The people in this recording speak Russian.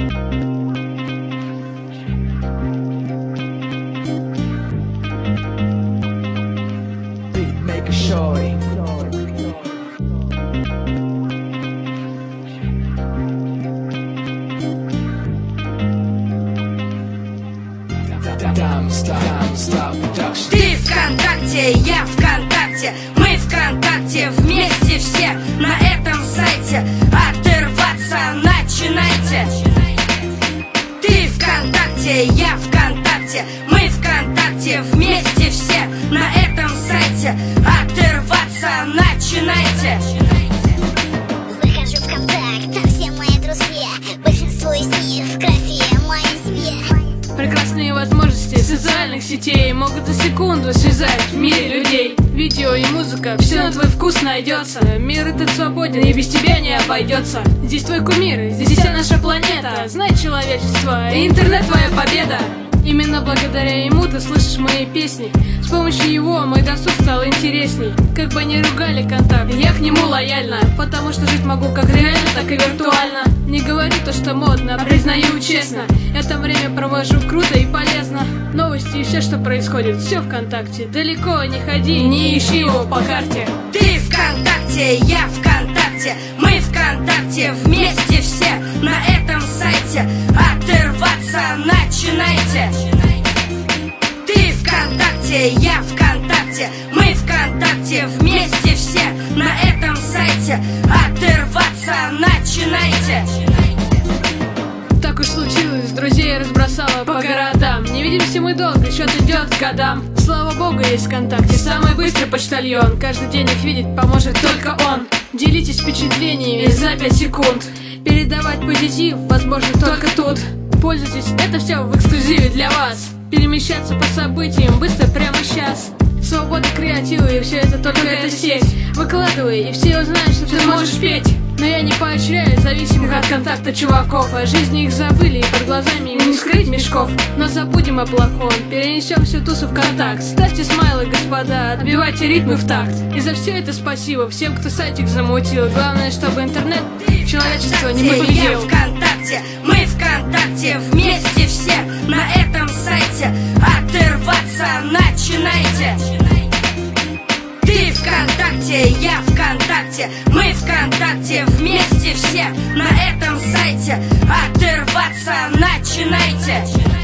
Ты ВКонтакте, я ВКонтакте, мы ВКонтакте, вместе все на этом сайте. Отрываться начинайте. Ты ВКонтакте, я ВКонтакте, мы ВКонтакте, вместе все на этом сайте. Отрываться начинайте. Захожу в контакт, там все мои друзья, большинство из них в графе моей семье. Прекрасные возможности социальных сетей могут за секунду связать в мире людей. Видео и музыка, все на твой вкус найдется. Мир этот свободен и без тебя не обойдется. Здесь твой кумир, здесь вся наша планета. Знай человечество, интернет твоя победа. Именно благодаря ему ты слышишь мои песни. С помощью его мой досуг стал интересней. Как бы ни ругали контакт, я к нему лояльна, потому что жить могу как реально, так и виртуально. Не говорю то, что модно, а признаю честно. Это время провожу круто и полезно. Новости и все, что происходит, все ВКонтакте. Далеко не ходи, не ищи его по карте. Ты ВКонтакте, я ВКонтакте, мы ВКонтакте, вместе все на этом сайте. Отрываться начинайте. Ты ВКонтакте, я ВКонтакте, мы ВКонтакте, вместе все на этом сайте. Отрываться начинайте. Так уж случилось, друзей разбросала по городам. Не видимся мы долго, счет идет к годам. Слава богу, есть ВКонтакте, самый быстрый почтальон. Каждый день их видеть поможет только он. Делитесь впечатлениями за 5 секунд. Передавать позитив возможно только тут. Пользуйтесь, это все в эксклюзиве для вас. Перемещаться по событиям быстро прямо сейчас. Свобода креатива, и все это только эта сеть. Выкладывай, и все узнают, что ты можешь петь. Но я не поощряю зависимых от контакта чуваков. О жизни их забыли, и под глазами им не скрыть мешков. Но забудем о плохом, перенесем всю тусу в контакт. Ставьте смайлы, господа, отбивайте ритмы в такт. И за все это спасибо всем, кто сайтик замутил. Главное, чтобы интернет человечество не победил. Я ВКонтакте, мы ВКонтакте, вместе все на этом сайте. Отрываться начинайте. Ты ВКонтакте, я ВКонтакте, мы ВКонтакте, вместе все на этом сайте. Отрываться начинайте.